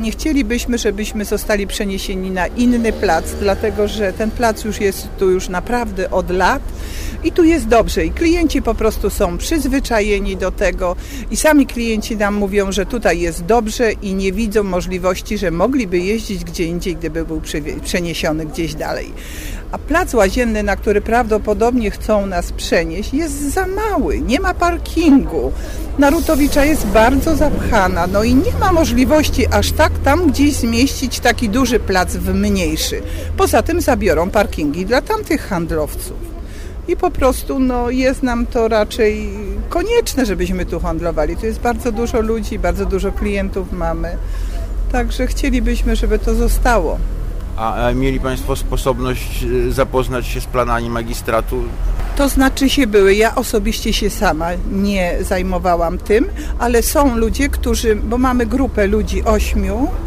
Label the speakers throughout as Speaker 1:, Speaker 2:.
Speaker 1: Nie chcielibyśmy, żebyśmy zostali przeniesieni na inny plac, dlatego że ten plac już jest tu już naprawdę od lat i tu jest dobrze i klienci po prostu są przyzwyczajeni do tego i sami klienci nam mówią, że tutaj jest dobrze i nie widzą możliwości, że mogliby jeździć gdzie indziej, gdyby był przeniesiony gdzieś dalej. A plac łazienny, na który prawdopodobnie chcą nas przenieść, jest za mały, nie ma parkingu. Narutowicza jest bardzo zapchana, no i nie ma możliwości aż tak tam gdzieś zmieścić taki duży plac w mniejszy. Poza tym zabiorą parkingi dla tamtych handlowców. I po prostu jest nam to raczej konieczne, żebyśmy tu handlowali. Tu jest bardzo dużo ludzi, bardzo dużo klientów mamy. Także chcielibyśmy, żeby to zostało.
Speaker 2: A mieli Państwo sposobność zapoznać się z planami magistratu?
Speaker 1: To znaczy były. Ja osobiście się sama nie zajmowałam tym, ale są ludzie, bo mamy grupę ludzi 8,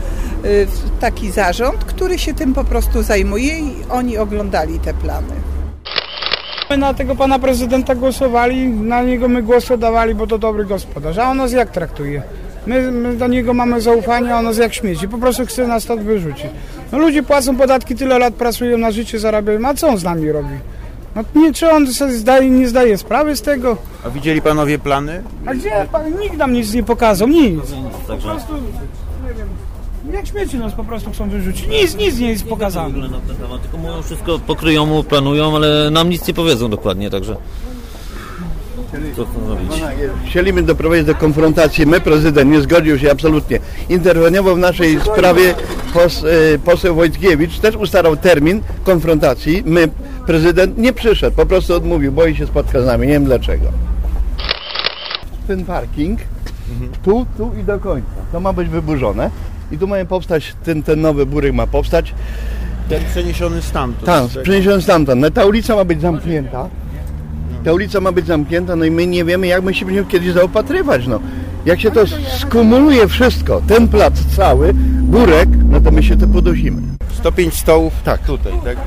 Speaker 1: taki zarząd, który się tym po prostu zajmuje i oni oglądali te plany.
Speaker 3: My na tego pana prezydenta głosowali, na niego my głos oddawali, bo to dobry gospodarz, a on nas jak traktuje? My do niego mamy zaufanie, a on nas jak śmieci, po prostu chce nas stąd wyrzucić. No ludzie płacą podatki, tyle lat pracują na życie, zarabiają, a co on z nami robi? No nie, czy on sobie nie zdaje sprawy z tego?
Speaker 2: A widzieli panowie plany?
Speaker 3: A gdzie? Nikt nam nic nie pokazał, nic. Po prostu, nie wiem, jak śmieci nas po prostu chcą wyrzucić. Nic nie jest pokazane.
Speaker 4: Tylko mówią, wszystko pokryją, planują, ale nam nic nie powiedzą dokładnie, także... Co robić?
Speaker 5: Chcieliśmy doprowadzić do konfrontacji. My, prezydent, nie zgodził się absolutnie. Interweniował w naszej sprawie poseł Wojtkiewicz, też ustalał termin konfrontacji. My, prezydent, nie przyszedł, po prostu odmówił, boi się spotkać z nami, nie wiem dlaczego. Ten parking, tu i do końca, to ma być wyburzone i tu ma powstać, ten nowy burek ma powstać.
Speaker 2: Ten przeniesiony stamtąd.
Speaker 5: Tak, przeniesiony stamtąd. Ta ulica ma być zamknięta. Ta ulica ma być zamknięta, no i my nie wiemy, jak my się będziemy kiedyś zaopatrywać, no. Jak się to skumuluje wszystko, ten plac cały, burek, no to my się to podusimy.
Speaker 2: 105 stołów
Speaker 5: tak.
Speaker 2: Tutaj, tak?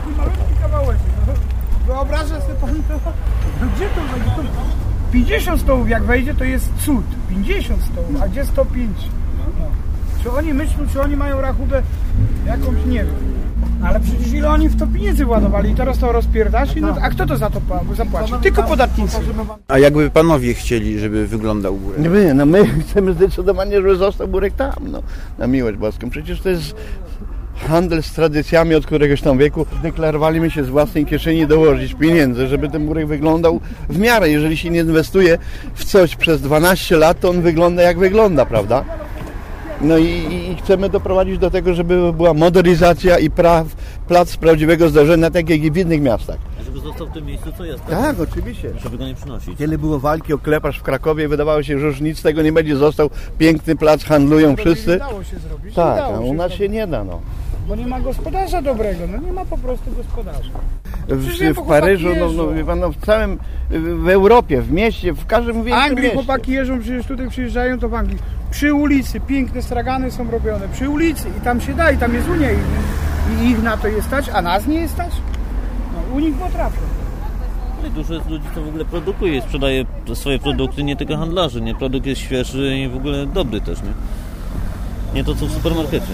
Speaker 3: Wyobraża sobie pan to? Gdzie to będzie? 50 stołów jak wejdzie, to jest cud. 50 stołów, a gdzie 105? No. Czy oni myślą, czy oni mają rachubę jakąś, nie wiem. Ale przecież ile oni w to pieniędzy władowali i teraz to rozpierdaczy, no, a kto to za to zapłaci? Tylko podatnicy.
Speaker 2: A jakby panowie chcieli, żeby wyglądał burek?
Speaker 5: Nie, my chcemy zdecydowanie, żeby został burek tam, no, na miłość boską. Przecież to jest handel z tradycjami od któregoś tam wieku. Deklarowaliśmy się z własnej kieszeni dołożyć pieniędzy, żeby ten burek wyglądał w miarę. Jeżeli się nie inwestuje w coś przez 12 lat, to on wygląda jak wygląda, prawda? No i chcemy doprowadzić do tego, żeby była modernizacja i plac prawdziwego zdarzenia, tak jak i w innych miastach.
Speaker 4: A żeby został w tym miejscu, co jest?
Speaker 5: Tak, oczywiście.
Speaker 4: Żeby go nie przynosić.
Speaker 5: Tyle było walki o Kleparz w Krakowie, wydawało się, że już nic z tego nie będzie, został piękny plac, handlują wszyscy.
Speaker 3: Dało się zrobić.
Speaker 5: Tak, a u nas się nie da, no.
Speaker 3: Bo nie ma gospodarza dobrego, no nie ma po prostu gospodarza.
Speaker 5: W Paryżu, wie pan, w Europie, w mieście, w każdym większym
Speaker 3: Anglii
Speaker 5: mieście.
Speaker 3: Chłopaki jeżdżą, przecież tutaj przyjeżdżają, to w Anglii. Przy ulicy, piękne stragany są robione, przy ulicy i tam się da, i tam jest Unia i ich na to jest stać, a nas nie jest stać? No, u nich potrafią.
Speaker 4: Ale dużo jest ludzi, co w ogóle produkuje i sprzedaje swoje produkty, nie tylko handlarzy, nie? Produkt jest świeży i w ogóle dobry też, nie? Nie to, co w supermarkecie.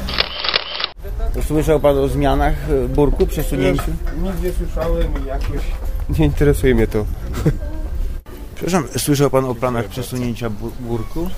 Speaker 2: Słyszał pan o zmianach burku, przesunięciu?
Speaker 6: Nic nie słyszałem i jakoś nie interesuje mnie to.
Speaker 2: Przepraszam, słyszał pan o planach przesunięcia burku?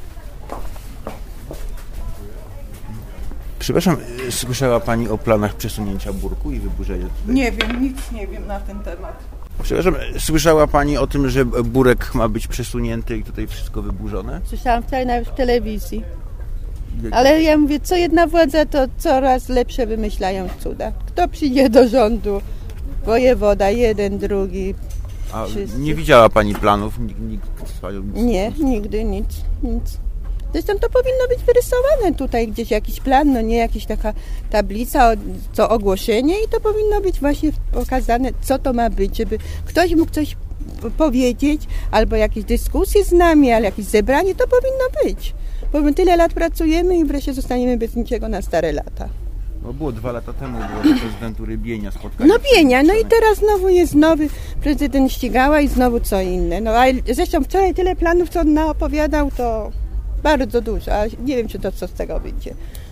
Speaker 2: Przepraszam, słyszała pani o planach przesunięcia burku i wyburzenia tutaj?
Speaker 1: Nie wiem, nic nie wiem na ten temat.
Speaker 2: Przepraszam, słyszała pani o tym, że burek ma być przesunięty i tutaj wszystko wyburzone?
Speaker 7: Słyszałam wczoraj nawet w telewizji. Ale ja mówię, co jedna władza, to coraz lepsze wymyślają cuda. Kto przyjdzie do rządu? Wojewoda, jeden, drugi.
Speaker 2: A
Speaker 7: wszyscy.
Speaker 2: nie widziała pani planów? Nikt
Speaker 7: Nie, nigdy, nic. Zresztą to powinno być wyrysowane tutaj gdzieś jakiś plan, no nie jakaś taka tablica, co ogłoszenie i to powinno być właśnie pokazane, co to ma być, żeby ktoś mógł coś powiedzieć, albo jakieś dyskusje z nami, ale jakieś zebranie, to powinno być. Bo my tyle lat pracujemy i wreszcie zostaniemy bez niczego na stare lata.
Speaker 2: No było 2 lata temu, było prezydentury Bienia spotkanie.
Speaker 7: No Bienia, no i teraz znowu jest nowy prezydent Ścigała i znowu co inne. No a zresztą wczoraj tyle planów, co on naopowiadał, to bardzo dużo, a nie wiem, czy to co z tego będzie.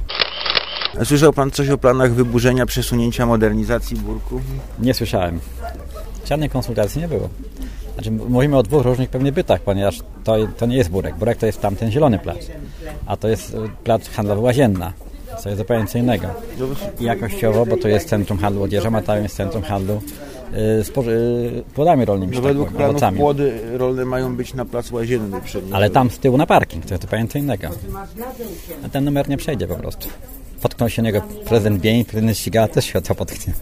Speaker 2: A słyszał pan coś o planach wyburzenia, przesunięcia, modernizacji burku?
Speaker 8: Nie słyszałem. Żadnej konsultacji nie było. Znaczy, mówimy o dwóch różnych pewnie bytach, ponieważ to nie jest burek. Burek to jest tamten zielony plac, a to jest plac handlowy Łazienna, co jest zupełnie co innego. I jakościowo, bo to jest centrum handlu odzieżą, a tam jest centrum handlu z płodami rolnymi.
Speaker 2: No według planów płody rolne mają być na placu Łazienny.
Speaker 8: Ale tam z tyłu na parking, to jest zupełnie co innego. A ten numer nie przejdzie po prostu. Potknął się niego prezydent Bień, prezydent Ścigała też się o to potknie.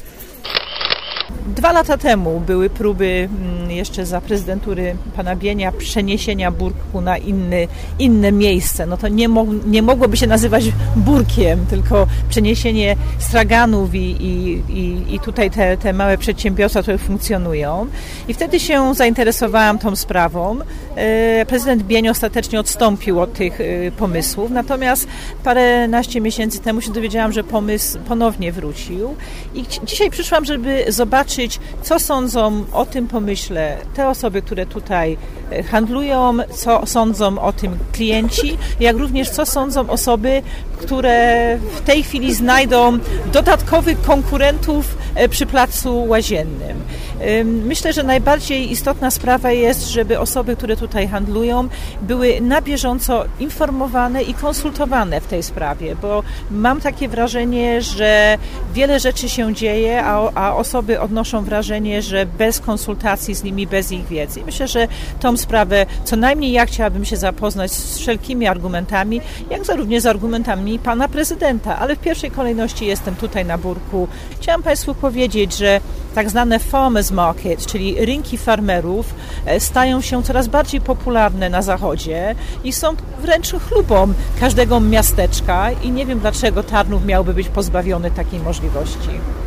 Speaker 1: 2 lata temu były próby jeszcze za prezydentury pana Bienia przeniesienia burku na inne miejsce. No to nie mogłoby się nazywać burkiem, tylko przeniesienie straganów i tutaj te małe przedsiębiorstwa, które funkcjonują. I wtedy się zainteresowałam tą sprawą. Prezydent Bień ostatecznie odstąpił od tych pomysłów, natomiast paręnaście miesięcy temu się dowiedziałam, że pomysł ponownie wrócił. I dzisiaj przyszłam, żeby zobaczyć, co sądzą o tym pomyśle te osoby, które tutaj handlują, co sądzą o tym klienci, jak również co sądzą osoby, które w tej chwili znajdą dodatkowych konkurentów przy placu Łaziennym. Myślę, że najbardziej istotna sprawa jest, żeby osoby, które tutaj handlują, były na bieżąco informowane i konsultowane w tej sprawie, bo mam takie wrażenie, że wiele rzeczy się dzieje, a osoby odnoszą wrażenie, że bez konsultacji z nimi, bez ich wiedzy. Myślę, że tą sprawę co najmniej ja chciałabym się zapoznać z wszelkimi argumentami, jak również z argumentami pana prezydenta, ale w pierwszej kolejności jestem tutaj na burku. Chciałam państwu powiedzieć, że tak zwane farmers market, czyli rynki farmerów, stają się coraz bardziej popularne na zachodzie i są wręcz chlubą każdego miasteczka i nie wiem, dlaczego Tarnów miałby być pozbawiony takiej możliwości.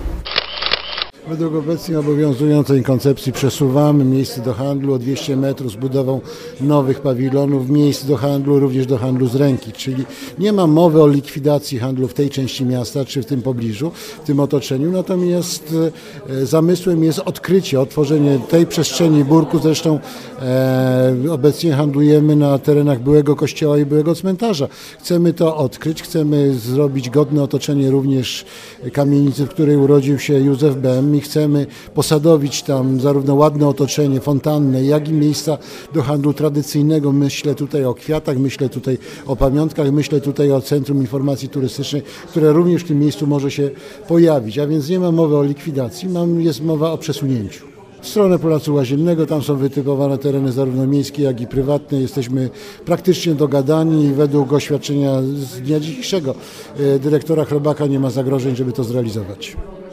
Speaker 9: Według obecnie obowiązującej koncepcji przesuwamy miejsce do handlu o 200 metrów z budową nowych pawilonów, miejsc do handlu, również do handlu z ręki, czyli nie ma mowy o likwidacji handlu w tej części miasta, czy w tym pobliżu, w tym otoczeniu, natomiast zamysłem jest odkrycie, otworzenie tej przestrzeni burku, zresztą obecnie handlujemy na terenach byłego kościoła i byłego cmentarza. Chcemy to odkryć, chcemy zrobić godne otoczenie również kamienicy, w której urodził się Józef Bem. I chcemy posadowić tam zarówno ładne otoczenie fontanne, jak i miejsca do handlu tradycyjnego. Myślę tutaj o kwiatach, myślę tutaj o pamiątkach, myślę tutaj o Centrum Informacji Turystycznej, które również w tym miejscu może się pojawić. A więc nie ma mowy o likwidacji, jest mowa o przesunięciu. W stronę Placu Łaziennego, tam są wytypowane tereny zarówno miejskie, jak i prywatne. Jesteśmy praktycznie dogadani i według oświadczenia z dnia dzisiejszego dyrektora Chrobaka nie ma zagrożeń, żeby to zrealizować.